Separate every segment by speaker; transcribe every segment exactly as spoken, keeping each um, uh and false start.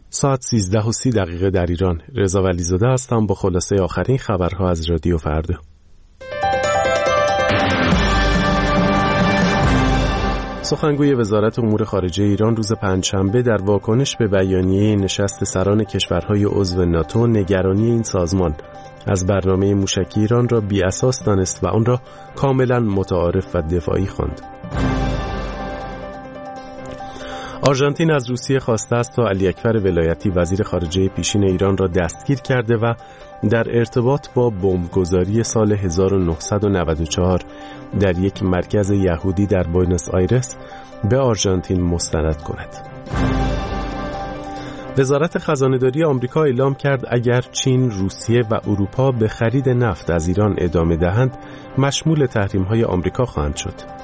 Speaker 1: ساعت سیزده و سی دقیقه در ایران. رضا ولیزاده هستم با خلاصه آخرین خبرها از رادیو فردا. سخنگوی وزارت امور خارجه ایران روز پنجشنبه در واکنش به بیانیه نشست سران کشورهای عضو ناتو نگرانی این سازمان از برنامه موشکی ایران را بی اساس دانست و آن را کاملا متعارف و دفاعی خواند. آرژانتین از روسیه خواسته است تا علی اکبر ولایتی وزیر خارجه پیشین ایران را دستگیر کرده و در ارتباط با بمبگذاری سال هزار و نهصد و نود و چهار در یک مرکز یهودی در بوئنوس آیرس به آرژانتین مستند کند. وزارت خزانه‌داری آمریکا اعلام کرد اگر چین، روسیه و اروپا به خرید نفت از ایران ادامه دهند، مشمول تحریم‌های آمریکا خواهند شد.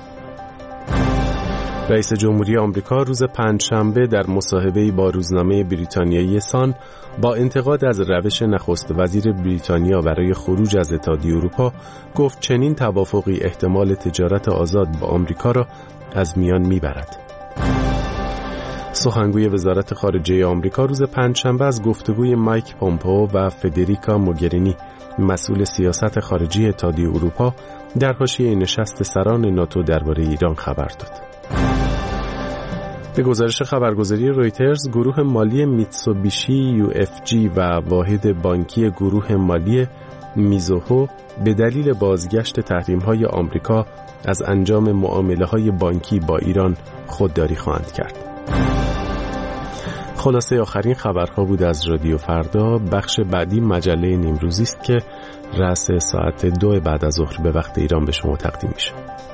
Speaker 1: رئیس جمهوری آمریکا روز پنجشنبه در مصاحبه‌ای با روزنامه بریتانیایی سان با انتقاد از روش نخست وزیر بریتانیا برای خروج از اتحادیه اروپا گفت چنین توافقی احتمال تجارت آزاد با آمریکا را از میان میبرد. سخنگوی وزارت خارجه آمریکا روز پنجشنبه از گفتگوی مایک پومپئو و فدریکا موگرینی مسئول سیاست خارجی اتحادیه اروپا در حاشیه نشست سران ناتو درباره ایران خبر داد. به گزارش خبرگزاری رویترز، گروه مالی میتسوبیشی یو اف جی و واحد بانکی گروه مالی میزوهو به دلیل بازگشت تحریم‌های آمریکا از انجام معامله‌های بانکی با ایران خودداری خواهند کرد. خلاصه آخرین خبرها بود از رادیو فردا. بخش بعدی مجله نیمروزی است که رأس ساعت دو بعد از ظهر به وقت ایران به شما تقدیم میشه.